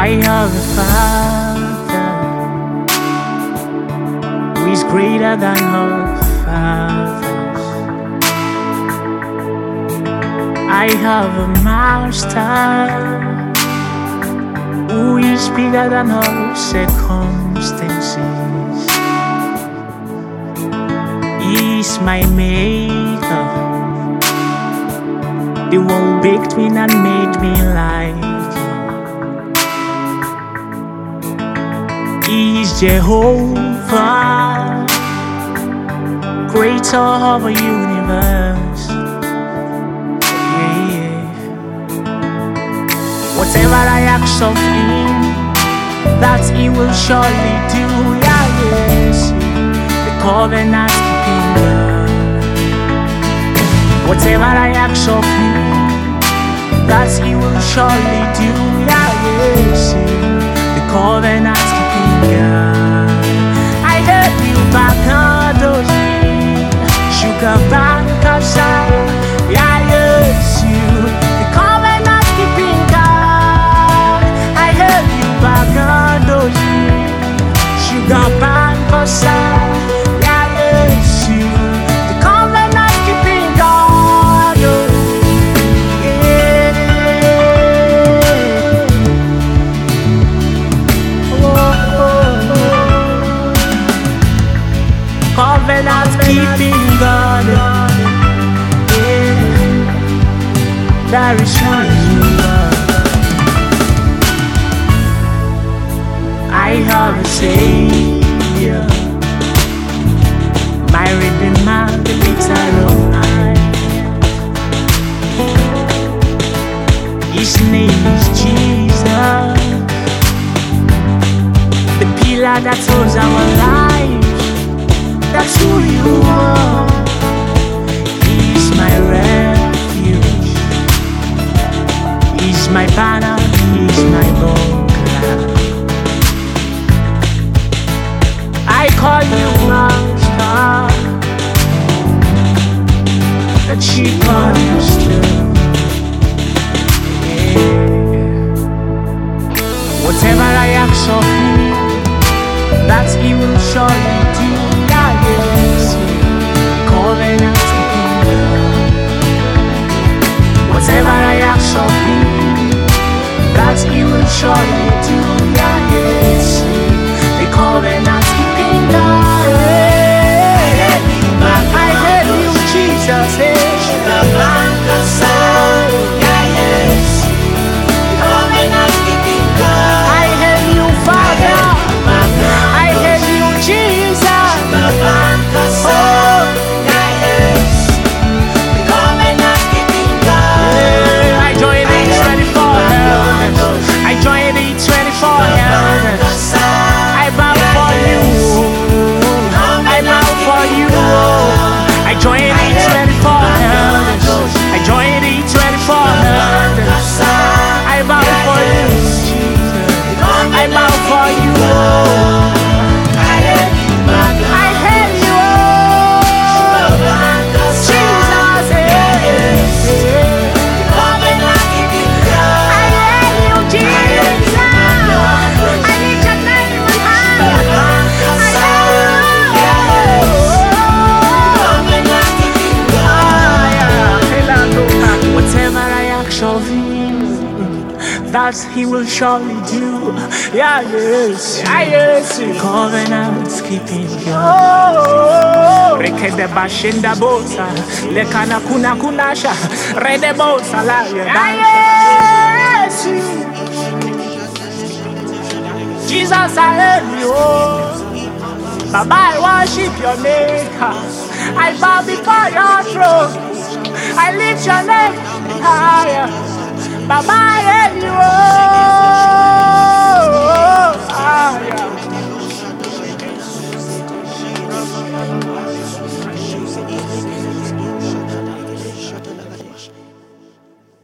I have a Father who is greater than all fathers. I have a Master who is bigger than all circumstances. He is my Maker, the one who baked me and made me like you. He is Jehovah, creator of a universe. Yeah. Whatever I ask of him, that he will surely do. Yeah, yes, the covenant keeping God. Whatever I ask of him, that he will surely do. Yeah, yes, the covenant keeping God. I heard you back on those sugar bankers. Yeah, yes, you, the covenant keeping God. I heard you back on those sugar bankers. Yeah, yes, you, the covenant keeping God. Oh, yeah. Covenant keeping God. Yeah. There is one you are. I have a Savior, my Redeemer, the lifter of life. His name is Jesus, the pillar that holds our life. That's who you are. He's my refuge, he's my banner, he's my buckler. I call you Master, the chief cornerstone. Yeah. Whatever I ask of him, that he will surely do. Yeah, yes, covenant keeping God. Whatever I ask of him, that he will surely do. Yeah, yes, the covenant keeping God. I heard you, Jesus. Yeah, yes, the covenant keeping God. I heard you, Father. I heard you, Jesus. Oh, yeah, yes, the covenant keeping God. I join the 24 elders. I join the 24 elders. I bow for you. I bow for you. I join the 24 elders. I join the 24 elders. I bow for you, Jesus. I bow for you. I heard you. That he will surely do. Yeah, yes, yes, covenant keeping God. Rekede bashinda bosa, lekana kuna kunasha, rede bosa la. Yeah, yes, Jesus, I love you. Baba, I worship your Maker. I bow before your throne. I lift your name higher. Baba, I love you.